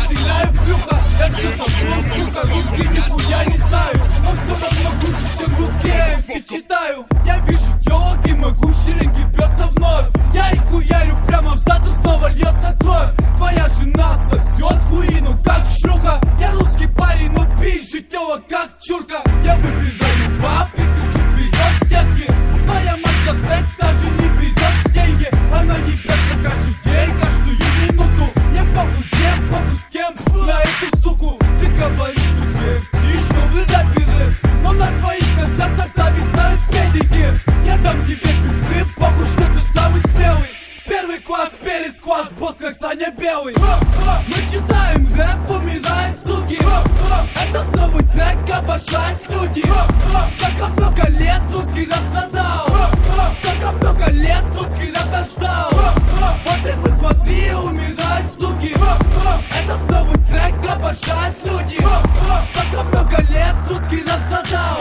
стреляю в брюхо. Я все забыл, сука, русский нихуя не знаю, но все равно круче, чем русские все читаю. Я вижу телок и могу шеренги бьется вновь. Я их хуярю прямо в зад и снова льется кровь. Твоя жена сосет хуину, как шлюха. Я русский парень, но пизжу телок, как чурка. Я выпизжаю баб и кричу вперед, детки. Твоя мать за секс даже не берет деньги. Она ебется каждый день, каждую минуту. Я похуй где, похуй с кем, на эту суку. Ты говоришь, что KFC еще вы рэперы, но на твоих концертах зависают педики. Я дам тебе пизды, похуй, что ты самый смелый. Первый класс, перец класс, босс как Саня Белый. Мы читаем рэп, умирают суки. Этот новый трек обожают люди. Столько много лет русский рэп задал. Столько много лет русский рэп дождал. Вот и посмотри, умирают суки. Этот новый трек обожают люди. Столько много лет русский рэп задал.